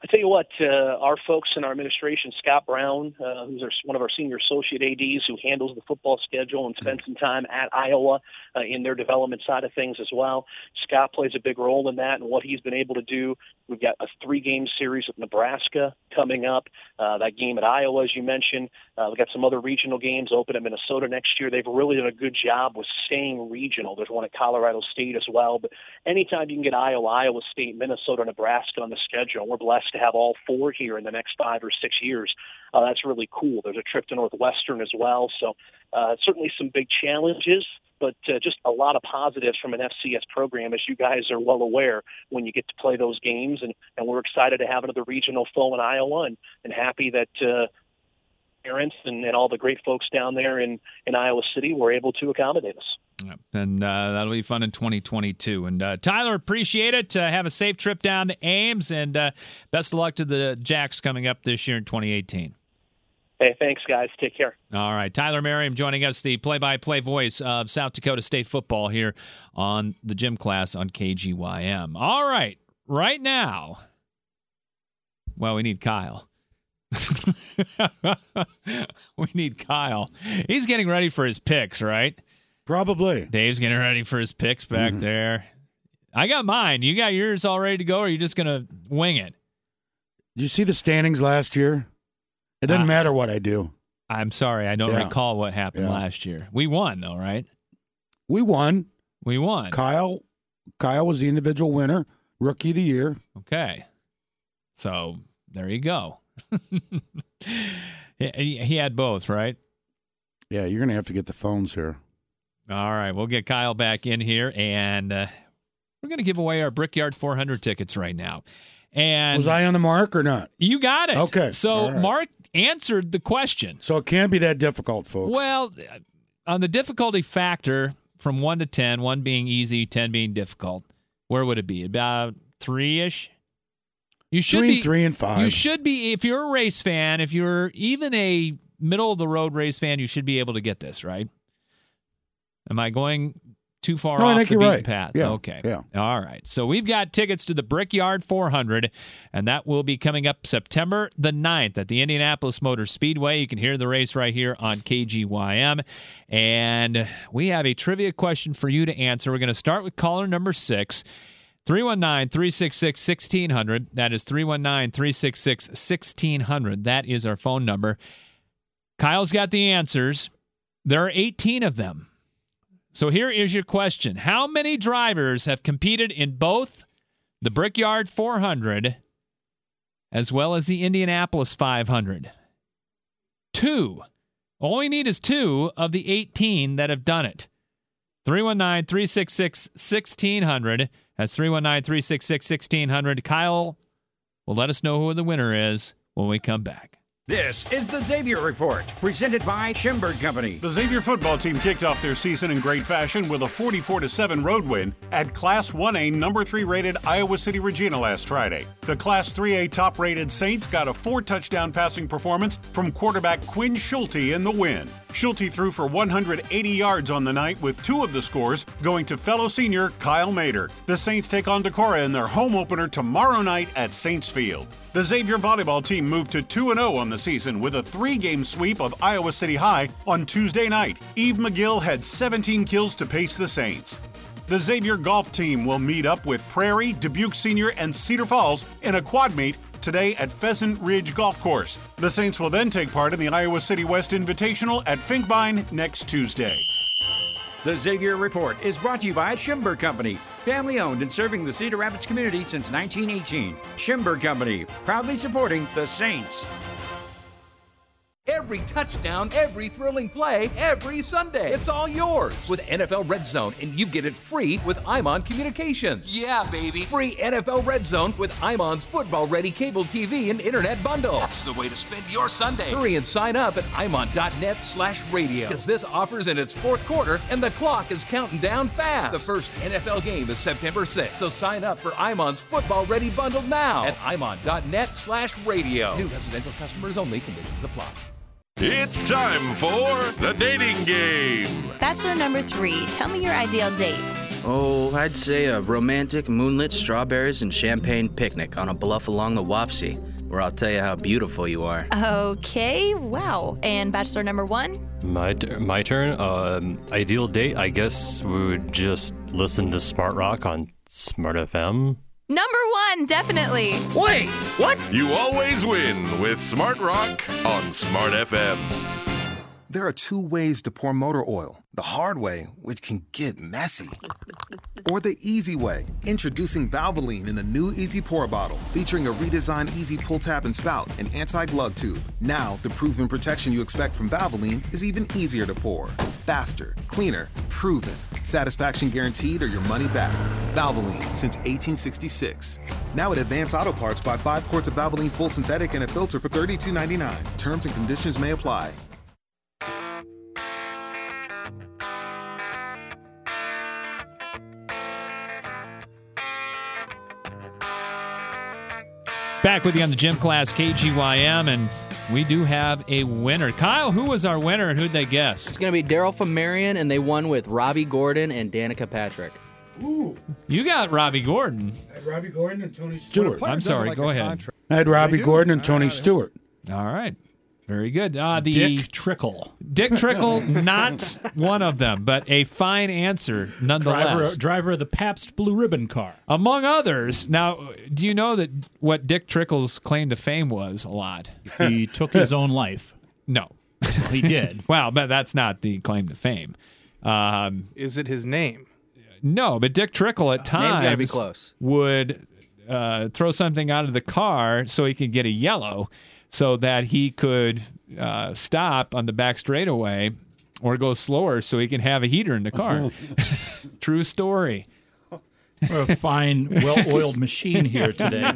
I tell you what, uh, our folks in our administration, Scott Brown, uh, who's our, one of our senior associate A Ds who handles the football schedule and spends some time at Iowa uh, in their development side of things as well. Scott plays a big role in that and what he's been able to do. We've got a three-game series with Nebraska coming up, uh, that game at Iowa, as you mentioned. Uh, we've got some other regional games open at Minnesota next year. They've really done a good job with staying regional. There's one at Colorado State as well. But anytime you can get Iowa, Iowa State, Minnesota, Nebraska on the schedule, and we're blessed to have all four here in the next five or six years. Uh, that's really cool. There's a trip to Northwestern as well. So uh, certainly some big challenges, but uh, just a lot of positives from an F C S program, as you guys are well aware, when you get to play those games. And, and we're excited to have another regional foe in Iowa and, and happy that uh, parents and, and all the great folks down there in, in Iowa City were able to accommodate us. Yep. And uh, that'll be fun in twenty twenty-two. And uh, Tyler, appreciate it. Uh, have a safe trip down to Ames, and uh, best of luck to the Jacks coming up this year in twenty eighteen. Hey, thanks, guys. Take care. All right. Tyler Merriam joining us, the play-by-play voice of South Dakota State football here on the Gym Class on K G Y M. All right. Right now, well, we need Kyle. we need Kyle. He's getting ready for his picks, right? Probably. Dave's getting ready for his picks back mm-hmm. there. I got mine. You got yours all ready to go, or are you just going to wing it? Did you see the standings last year? It doesn't uh, matter what I do. I'm sorry. I don't yeah. recall what happened yeah. last year. We won, though, right? We won. We won. Kyle Kyle was the individual winner, Rookie of the Year. Okay. So there you go. he, he had both, right? Yeah, you're going to have to get the phones here. All right, we'll get Kyle back in here, and uh, we're going to give away our Brickyard four hundred tickets right now. And was I on the mark or not? You got it. Okay. So right. Mark answered the question. So it can't be that difficult, folks. Well, on the difficulty factor from one to ten, one being easy, ten being difficult, where would it be? About three-ish? You should Between be three and five. You should be, if you're a race fan, if you're even a middle-of-the-road race fan, you should be able to get this, right? Am I going too far no, off I think the you're beaten right. path? Yeah. Okay. Yeah. All right. So we've got tickets to the Brickyard four hundred, and that will be coming up September the ninth at the Indianapolis Motor Speedway. You can hear the race right here on K G Y M. And we have a trivia question for you to answer. We're going to start with caller number six. three one nine, three six six, one six zero zero. That is three one nine, three six six, one six zero zero. That is our phone number. Kyle's got the answers. There are eighteen of them. So here is your question. How many drivers have competed in both the Brickyard four hundred as well as the Indianapolis five hundred? Two. All we need is two of the eighteen that have done it. three one nine, three six six, one six zero zero. That's three one nine, three six six, one six zero zero. Kyle will let us know who the winner is when we come back. This is the Xavier Report, presented by Schimberg Company. The Xavier football team kicked off their season in great fashion with a forty-four to seven road win at Class one A number three rated Iowa City Regina last Friday. The Class three A top-rated Saints got a four-touchdown passing performance from quarterback Quinn Schulte in the win. Schulte threw for one hundred eighty yards on the night, with two of the scores going to fellow senior Kyle Mader. The Saints take on Decorah in their home opener tomorrow night at Saints Field. The Xavier volleyball team moved to two and oh on the season with a three-game sweep of Iowa City High on Tuesday night. Eve McGill had seventeen kills to pace the Saints. The Xavier golf team will meet up with Prairie, Dubuque Senior, and Cedar Falls in a quad meet today at Pheasant Ridge Golf Course. The Saints will then take part in the Iowa City West Invitational at Finkbine next Tuesday. The Xavier Report is brought to you by Schimberg Company, family-owned and serving the Cedar Rapids community since nineteen eighteen. Schimberg Company, proudly supporting the Saints. Every touchdown, every thrilling play, every Sunday. It's all yours with N F L Red Zone, and you get it free with Imon Communications. Yeah, baby. Free N F L Red Zone with Imon's football-ready cable T V and internet bundle. That's the way to spend your Sunday. Hurry and sign up at imon.net slash radio. Because this offer's in its fourth quarter, and the clock is counting down fast. The first N F L game is September sixth. So sign up for Imon's football-ready bundle now at imon.net slash radio. New residential customers only. Conditions apply. It's time for the dating game. Bachelor number three, tell me your ideal date. Oh, I'd say a romantic moonlit strawberries and champagne picnic on a bluff along the Wapsie, where I'll tell you how beautiful you are. Okay, wow. And bachelor number one? My, t- my turn. Um, ideal date, I guess we would just listen to Smart Rock on Smart F M. Number one, definitely. Wait, what? You always win with Smart Rock on Smart F M. There are two ways to pour motor oil. The hard way, which can get messy. Or the easy way. Introducing Valvoline in the new Easy Pour bottle, featuring a redesigned Easy Pull Tab and Spout and anti-glug tube. Now, the proven protection you expect from Valvoline is even easier to pour. Faster, cleaner, proven. Satisfaction guaranteed or your money back. Valvoline, since eighteen sixty-six. Now at Advance Auto Parts, buy five quarts of Valvoline Full Synthetic and a filter for thirty-two ninety-nine. Terms and conditions may apply. Back with you on the Gym Class, K G Y M, and we do have a winner. Kyle, who was our winner and who'd they guess? It's going to be Daryl from Marion, and they won with Robbie Gordon and Danica Patrick. Ooh. You got Robbie Gordon. I had Robbie Gordon and Tony Stewart. I'm sorry, like go ahead. Contract. I had Robbie Gordon and Tony Stewart. All right. Very good. Uh, the Dick Trickle. Dick Trickle, not one of them, but a fine answer nonetheless. Driver, driver of the Pabst Blue Ribbon car. Among others. Now, do you know that what Dick Trickle's claim to fame was a lot? He took his own life. No. He did. Well, but that's not the claim to fame. Um, Is it his name? No, but Dick Trickle at Name's gotta be times close. would uh, throw something out of the car so he could get a yellow, so that he could uh, stop on the back straightaway or go slower so he can have a heater in the car. True story. We're a fine, well-oiled machine here today.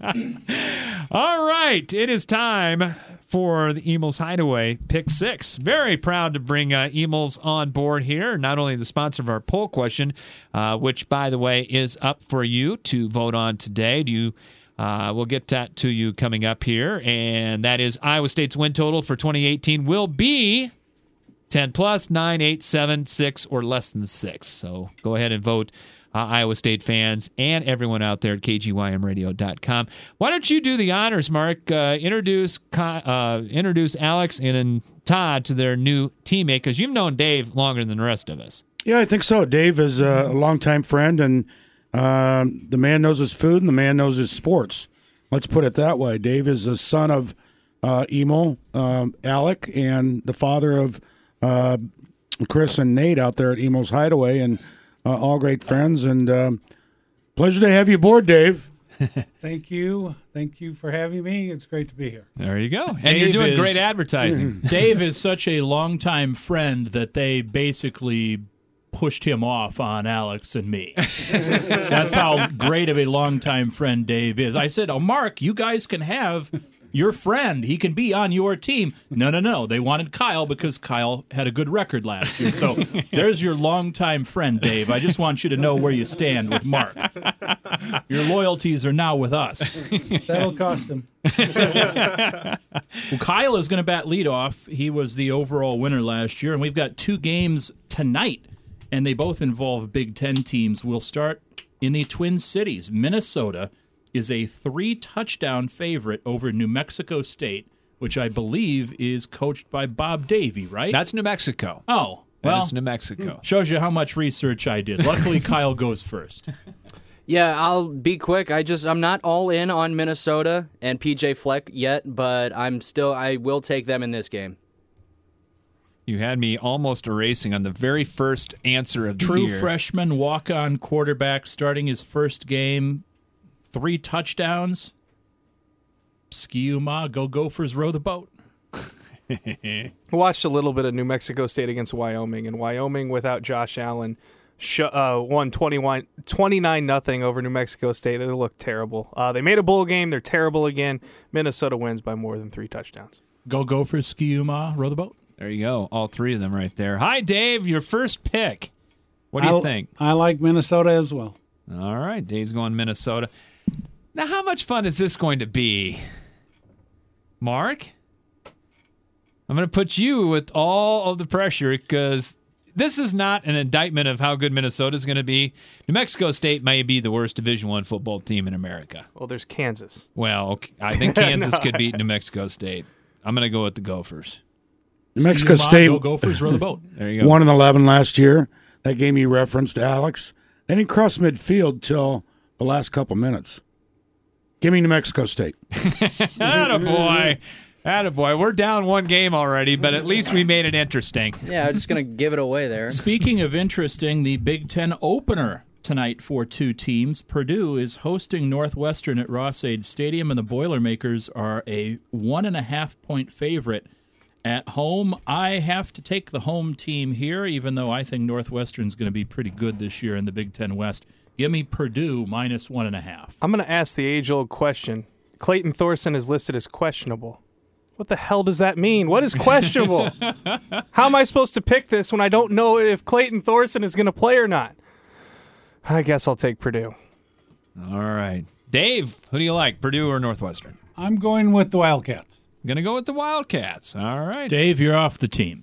All right. It is time for the Emils Hideaway Pick Six. Very proud to bring uh, Emils on board here. Not only the sponsor of our poll question, uh, which, by the way, is up for you to vote on today. Do you... Uh, we'll get that to you coming up here, and that is Iowa State's win total for twenty eighteen will be ten plus, nine, eight, seven, six, or less than six. So go ahead and vote, uh, Iowa State fans and everyone out there at K G Y M radio dot com. Why don't you do the honors, Mark? Uh, introduce uh, introduce Alex and Todd to their new teammate, because you've known Dave longer than the rest of us. Yeah, I think so. Dave is a longtime friend, and Um, the man knows his food, and the man knows his sports. Let's put it that way. Dave is the son of uh, Emil, um, Alec, and the father of uh, Chris and Nate out there at Emil's Hideaway, and uh, all great friends. And um, pleasure to have you aboard, Dave. Thank you. Thank you for having me. It's great to be here. There you go. And Dave you're doing is, great advertising. Dave is such a longtime friend that they basically pushed him off on Alex and me. That's how great of a longtime friend Dave is. I said, oh, Mark, you guys can have your friend. He can be on your team. No, no, no. They wanted Kyle because Kyle had a good record last year. So there's your longtime friend, Dave. I just want you to know where you stand with Mark. Your loyalties are now with us. That'll cost him. Well, Kyle is going to bat leadoff. He was the overall winner last year, and we've got two games tonight, and they both involve Big Ten teams. We'll start in the Twin Cities. Minnesota is a three-touchdown favorite over New Mexico State, which I believe is coached by Bob Davie, right? That's New Mexico. Oh, That well, is New Mexico. Shows you how much research I did. Luckily, Kyle goes first. Yeah, I'll be quick. I just I'm not all in on Minnesota and P J Fleck yet, but I'm still I will take them in this game. You had me almost erasing on the very first answer of the True year. freshman walk-on quarterback starting his first game, three touchdowns. Ski-U-Ma, go Gophers, row the boat. I watched a little bit of New Mexico State against Wyoming, and Wyoming without Josh Allen sh- uh, won twenty-nine nothing over New Mexico State. It looked terrible. Uh, they made a bowl game. They're terrible again. Minnesota wins by more than three touchdowns. Go Gophers, Ski-U-Ma, row the boat. There you go. All three of them right there. Hi, Dave. Your first pick. What do you I, think? I like Minnesota as well. All right. Dave's going Minnesota. Now, how much fun is this going to be? Mark? I'm going to put you with all of the pressure because this is not an indictment of how good Minnesota's going to be. New Mexico State may be the worst Division One football team in America. Well, there's Kansas. Well, okay, I think Kansas no. could beat New Mexico State. I'm going to go with the Gophers. New Mexico State go Gophers row the boat. There you go. One and eleven last year. That game you referenced, Alex. They didn't cross midfield till the last couple minutes. Give me New Mexico State. Attaboy. Attaboy. We're down one game already, but at least we made it interesting. Yeah, I'm just going to give it away there. Speaking of interesting, the Big Ten opener tonight for two teams. Purdue is hosting Northwestern at Ross-Ade Stadium, and the Boilermakers are a one and a half point favorite at home. I have to take the home team here, even though I think Northwestern's going to be pretty good this year in the Big Ten West. Give me Purdue minus one and a half. I'm going to ask the age-old question. Clayton Thorson is listed as questionable. What the hell does that mean? What is questionable? How am I supposed to pick this when I don't know if Clayton Thorson is going to play or not? I guess I'll take Purdue. All right. Dave, who do you like, Purdue or Northwestern? I'm going with the Wildcats. Going to go with the Wildcats. All right. Dave, you're off the team.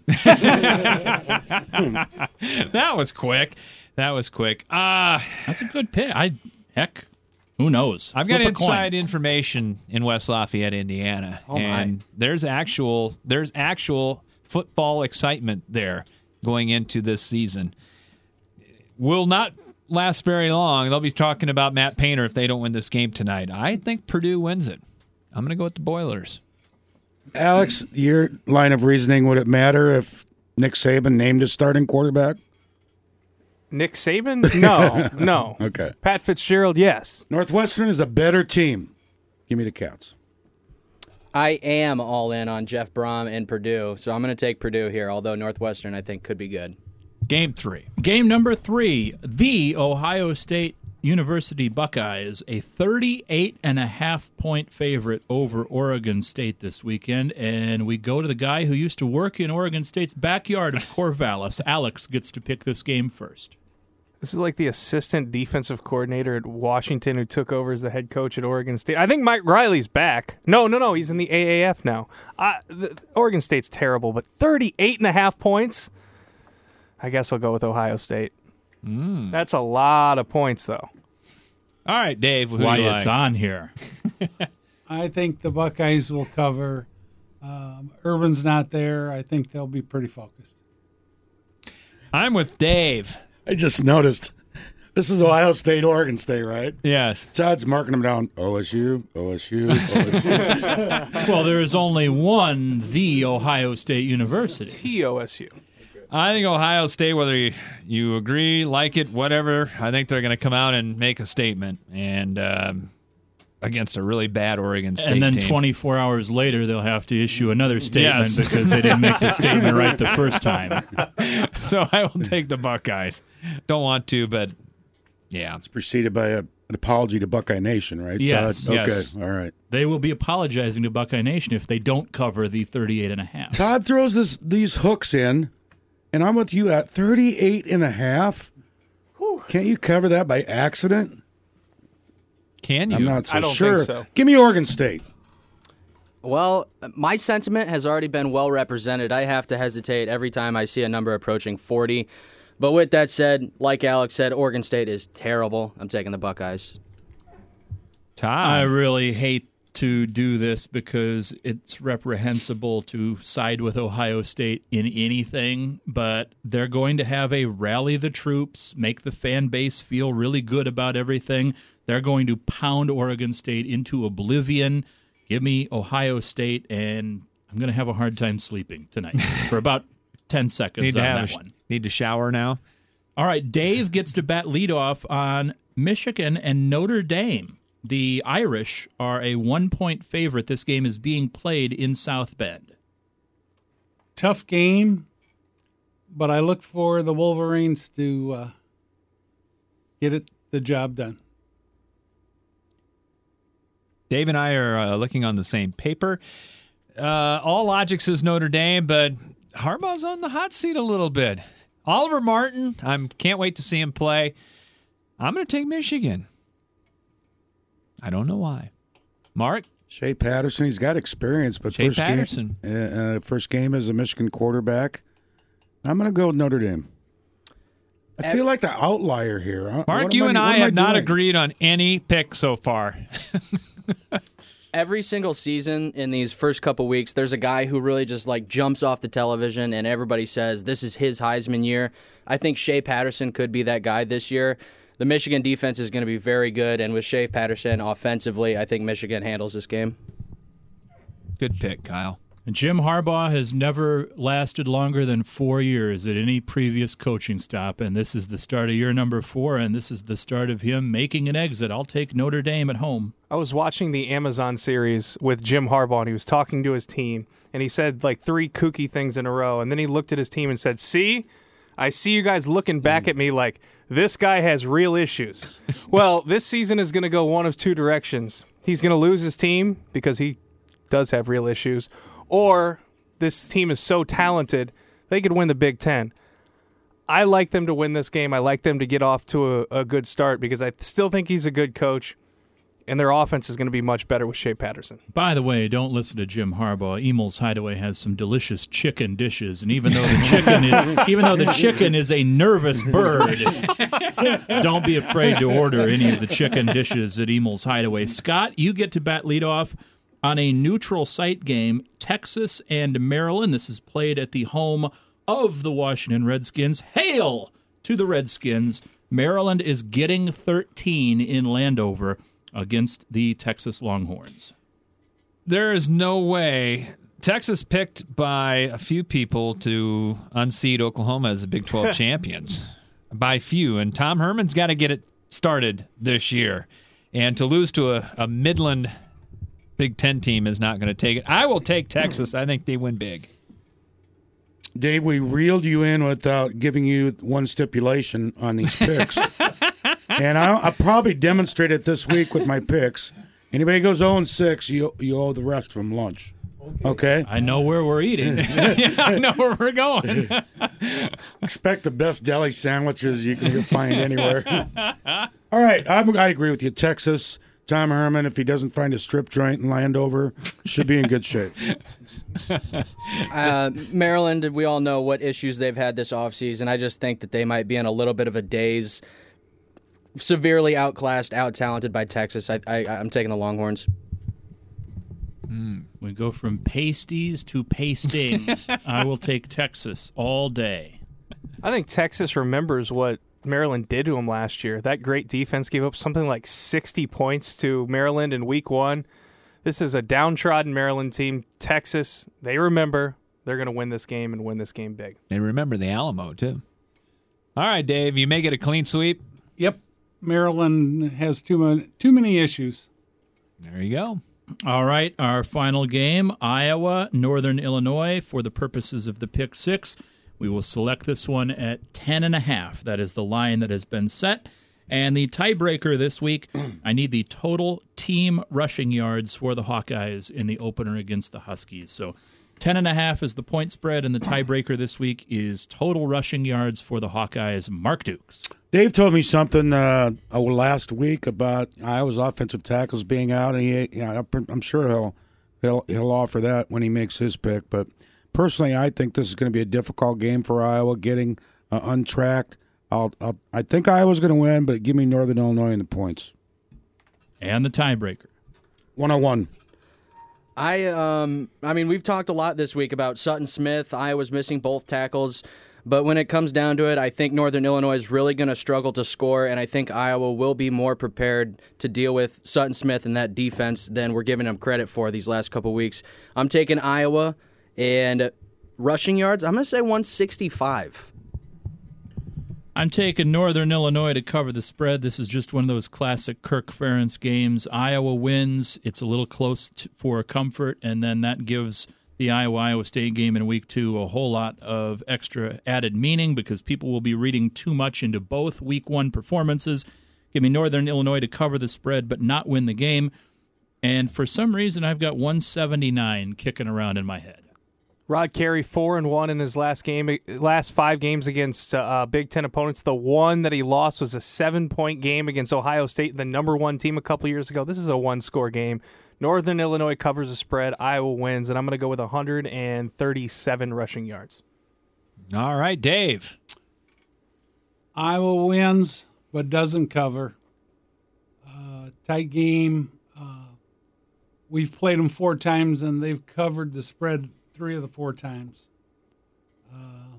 That was quick. That was quick. Uh, That's a good pick. I Heck, who knows? I've Flip got a inside coin. information in West Lafayette, Indiana, Oh, my. and there's actual there's actual football excitement there going into this season. Will not last very long. They'll be talking about Matt Painter if they don't win this game tonight. I think Purdue wins it. I'm going to go with the Boilers. Alex, your line of reasoning, would it matter if Nick Saban named his starting quarterback? Nick Saban? No, no. Okay. Pat Fitzgerald, yes. Northwestern is a better team. Give me the Cats. I am all in on Jeff Brom and Purdue, so I'm going to take Purdue here, although Northwestern I think could be good. Game three. Game number three, the Ohio State University Buckeyes, a thirty-eight and a half point favorite over Oregon State this weekend. And we go to the guy who used to work in Oregon State's backyard of Corvallis. Alex gets to pick this game first. This is like the assistant defensive coordinator at Washington who took over as the head coach at Oregon State. I think Mike Riley's back. No, no, no. He's in the A A F now. Uh, the, Oregon State's terrible, but thirty-eight and a half points? I guess I'll go with Ohio State. Mm. That's a lot of points, though. All right, Dave. Who Why do you it's like? on here. I think the Buckeyes will cover. Um, Urban's not there. I think they'll be pretty focused. I'm with Dave. I just noticed. This is Ohio State, Oregon State, right? Yes. Todd's marking them down. O S U, O S U, O S U. Well, there is only one, the Ohio State University. T O S U. I think Ohio State, whether you, you agree, like it, whatever, I think they're going to come out and make a statement and um, against a really bad Oregon State And then team. twenty-four hours later, they'll have to issue another statement Yes. because they didn't make the statement right the first time. So I will take the Buckeyes. Don't want to, but yeah. It's preceded by a, an apology to Buckeye Nation, right? Yes. Todd? Yes. Okay, all right. They will be apologizing to Buckeye Nation if they don't cover the thirty-eight and a half. Todd throws this, these hooks in, and I'm with you at thirty-eight and a half. Can't you cover that by accident? Can you? I'm not so I don't sure. think so. Give me Oregon State. Well, my sentiment has already been well represented. I have to hesitate every time I see a number approaching forty. But with that said, like Alex said, Oregon State is terrible. I'm taking the Buckeyes. Todd. I really hate to do this because it's reprehensible to side with Ohio State in anything, but they're going to have a rally the troops, make the fan base feel really good about everything. They're going to pound Oregon State into oblivion. Give me Ohio State, and I'm going to have a hard time sleeping tonight for about ten seconds need to on have that a sh- one. Need to shower now. All right, Dave gets to bat leadoff on Michigan and Notre Dame. The Irish are a one-point favorite. This game is being played in South Bend. Tough game, but I look for the Wolverines to uh, get it the job done. Dave and I are uh, looking on the same paper. Uh, all logic says Notre Dame, but Harbaugh's on the hot seat a little bit. Oliver Martin, I can't wait to see him play. I'm going to take Michigan. I don't know why. Mark? Shea Patterson, he's got experience, but Shea first Patterson. game, uh, uh, first game as a Michigan quarterback. I'm going to go with Notre Dame. I feel like the outlier here. Huh? Mark, What you am and what I am have not doing? agreed on any pick so far. Every single season in these first couple weeks, there's a guy who really just like jumps off the television and everybody says this is his Heisman year. I think Shea Patterson could be that guy this year. The Michigan defense is going to be very good, and with Shea Patterson offensively, I think Michigan handles this game. Good pick, Kyle. And Jim Harbaugh has never lasted longer than four years at any previous coaching stop, and this is the start of year number four, and this is the start of him making an exit. I'll take Notre Dame at home. I was watching the Amazon series with Jim Harbaugh, and he was talking to his team, and he said like three kooky things in a row, and then he looked at his team and said, see, I see you guys looking back at me like, this guy has real issues. Well, this season is going to go one of two directions. He's going to lose his team because he does have real issues, or this team is so talented they could win the Big Ten. I like them to win this game. I like them to get off to a, a good start because I still think he's a good coach, and their offense is going to be much better with Shea Patterson. By the way, don't listen to Jim Harbaugh. Emel's Hideaway has some delicious chicken dishes, and even though the chicken, is, even though the chicken is a nervous bird, don't be afraid to order any of the chicken dishes at Emel's Hideaway. Scott, you get to bat leadoff on a neutral site game, Texas and Maryland. This is played at the home of the Washington Redskins. Hail to the Redskins. Maryland is getting thirteen in Landover against the Texas Longhorns. There is no way. Texas picked by a few people to unseat Oklahoma as the Big twelve champions. By few. And Tom Herman's got to get it started this year. And to lose to a, a Midland Big Ten team is not going to take it. I will take Texas. I think they win big. Dave, we reeled you in without giving you one stipulation on these picks. And I, I'll probably demonstrate it this week with my picks. Anybody goes oh and six, you, you owe the rest from lunch. Okay? I know where we're eating. Yeah, I know where we're going. Expect the best deli sandwiches you can find anywhere. All right, I, I agree with you. Texas, Tom Herman, if he doesn't find a strip joint in Landover, should be in good shape. uh, Maryland, we all know what issues they've had this offseason. I just think that they might be in a little bit of a daze. Severely outclassed, out-talented by Texas. I, I, I'm taking the Longhorns. Mm, we go from pasties to pasting. I will take Texas all day. I think Texas remembers what Maryland did to them last year. That great defense gave up something like sixty points to Maryland in week one. This is a downtrodden Maryland team. Texas, they remember. They're going to win this game and win this game big. They remember the Alamo, too. All right, Dave, you make it a clean sweep. Yep. Maryland has too many, too many issues. There you go. All right, our final game, Iowa, Northern Illinois. For the purposes of the Pick Six, we will select this one at ten and a half. That is the line that has been set. And the tiebreaker this week, I need the total team rushing yards for the Hawkeyes in the opener against the Huskies. So ten and a half is the point spread, and the tiebreaker this week is total rushing yards for the Hawkeyes. Mark Dukes. Dave told me something uh, last week about Iowa's offensive tackles being out, and he, yeah, I'm sure he'll he'll he'll offer that when he makes his pick. But personally, I think this is going to be a difficult game for Iowa, getting uh, untracked. I'll, I'll I think Iowa's going to win, but give me Northern Illinois in the points. And the tiebreaker. one oh one. I um I mean, we've talked a lot this week about Sutton Smith. Iowa's missing both tackles. But when it comes down to it, I think Northern Illinois is really going to struggle to score, and I think Iowa will be more prepared to deal with Sutton Smith and that defense than we're giving them credit for these last couple weeks. I'm taking Iowa, and rushing yards, I'm going to say one sixty-five. I'm taking Northern Illinois to cover the spread. This is just one of those classic Kirk Ferentz games. Iowa wins. It's a little close to, for comfort, and then that gives the Iowa-Iowa State game in week two a whole lot of extra added meaning because people will be reading too much into both week one performances. Give me Northern Illinois to cover the spread but not win the game. And for some reason, I've got one seventy-nine kicking around in my head. Rod Carey, four and one in his last game, last five games against uh, Big Ten opponents. The one that he lost was a seven-point game against Ohio State, the number one team a couple years ago. This is a one-score game. Northern Illinois covers the spread. Iowa wins, and I'm going to go with one hundred thirty-seven rushing yards. All right, Dave. Iowa wins, but doesn't cover. Uh, tight game. Uh, we've played them four times, and they've covered the spread three of the four times. Uh,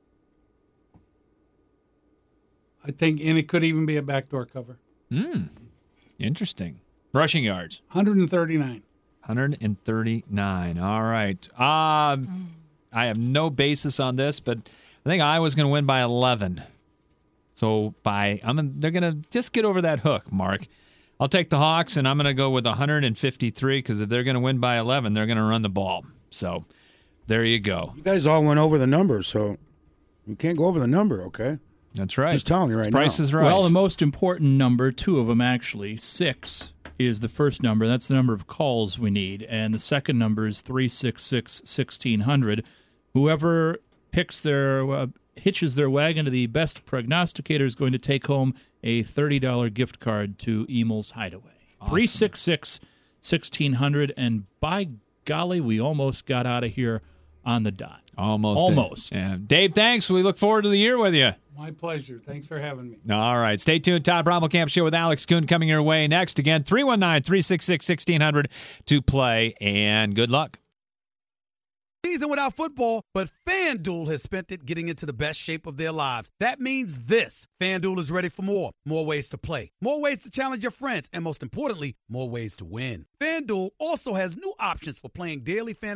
I think, and it could even be a backdoor cover. Hmm. Interesting. Rushing yards. one hundred thirty-nine. one hundred thirty-nine. All right. Um, I have no basis on this, but I think Iowa's going to win by eleven. So by I'm they're going to just get over that hook, Mark. I'll take the Hawks, and I'm going to go with one hundred fifty-three because if they're going to win by eleven, they're going to run the ball. So there you go. You guys all went over the number, so you can't go over the number, okay? That's right. Just telling you right It's now. Price is right. Well, the most important number, two of them actually, six is the first number. That's the number of calls we need. And the second number is three six six, one six zero zero. Whoever picks their, uh, hitches their wagon to the best prognosticator is going to take home a thirty dollars gift card to Emel's Hideaway. Awesome. three six six, one six zero zero. And by golly, we almost got out of here on the dot. Almost. Almost. Yeah. Dave, thanks. We look forward to the year with you. My pleasure. Thanks for having me. All right. Stay tuned. Todd Brommelkamp Show with Alex Kuhn coming your way next. Again, three one nine, three six six, one six zero zero to play, and good luck. Season without football, but FanDuel has spent it getting into the best shape of their lives. That means this. FanDuel is ready for more. More ways to play. More ways to challenge your friends. And most importantly, more ways to win. FanDuel also has new options for playing daily fantasy